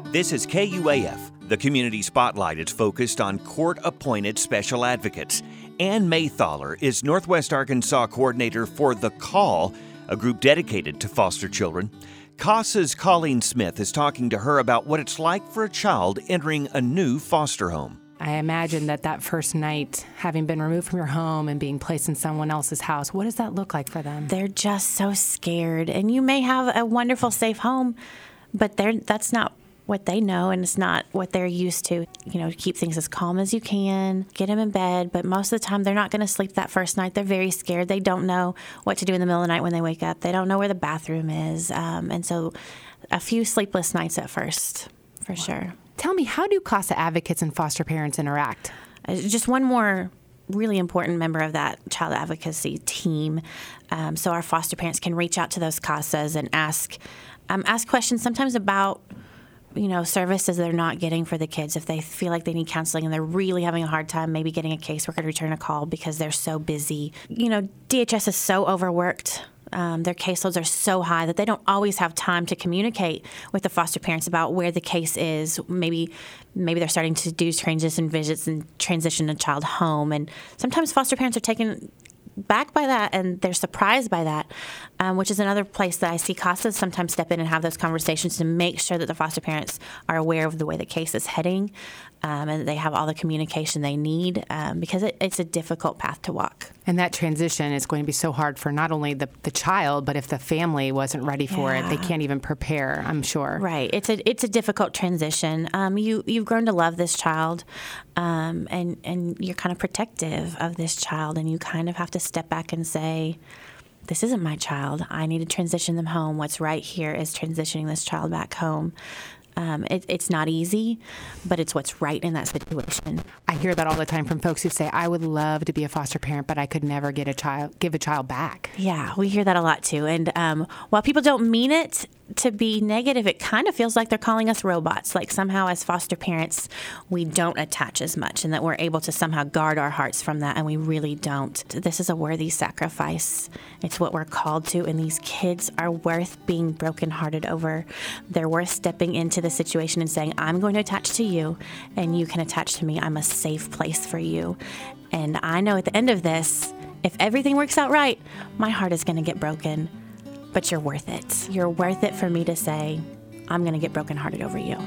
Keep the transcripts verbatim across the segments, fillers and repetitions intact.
This is K U A F. The Community Spotlight is focused on court-appointed special advocates. Ann Maythaler is Northwest Arkansas coordinator for The Call, a group dedicated to foster children. CASA's Colleen Smith is talking to her about what it's like for a child entering a new foster home. I imagine that that first night, having been removed from your home and being placed in someone else's house, what does that look like for them? They're just so scared. And you may have a wonderful, safe home, but they're, that's not what they know, and it's not what they're used to. You know, keep things as calm as you can, get them in bed, but most of the time they're not going to sleep that first night. They're very scared. They don't know what to do in the middle of the night when they wake up. They don't know where the bathroom is. Um, and so a few sleepless nights at first, for wow. sure. Tell me, how do CASA advocates and foster parents interact? Uh, just one more really important member of that child advocacy team. Um, so our foster parents can reach out to those CASAs and ask um, ask questions sometimes about, you know, services they're not getting for the kids. If they feel like they need counseling and they're really having a hard time maybe getting a caseworker to return a call because they're so busy. You know, D H S is so overworked. Um, their caseloads are so high that they don't always have time to communicate with the foster parents about where the case is. Maybe maybe they're starting to do transition visits and transition a child home. And sometimes foster parents are taken back by that, and they're surprised by that, um, which is another place that I see CASAs sometimes step in and have those conversations to make sure that the foster parents are aware of the way the case is heading, um, and that they have all the communication they need, um, because it, it's a difficult path to walk. And that transition is going to be so hard for not only the, the child, but if the family wasn't ready for yeah. it, they can't even prepare, I'm sure. Right. It's a it's a difficult transition. Um, you, you've grown to love this child, um, and, and you're kind of protective of this child, and you kind of have to step back and say, this isn't my child. I need to transition them home. What's right here is transitioning this child back home. Um, it, it's not easy, but it's what's right in that situation. I hear that all the time from folks who say, I would love to be a foster parent, but I could never get a child, give a child back. Yeah, we hear that a lot too. And um, while people don't mean it to be negative, it kind of feels like they're calling us robots. Like somehow as foster parents, we don't attach as much and that we're able to somehow guard our hearts from that, and we really don't. This is a worthy sacrifice. It's what we're called to, and these kids are worth being brokenhearted over. They're worth stepping into the situation and saying, I'm going to attach to you and you can attach to me. I'm a safe place for you. And I know at the end of this, if everything works out right, my heart is going to get broken, but you're worth it. You're worth it for me to say, I'm going to get brokenhearted over you.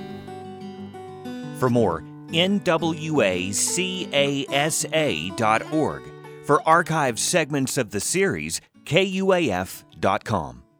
For more, N W A C A S A dot org. For archived segments of the series, K U A F dot com.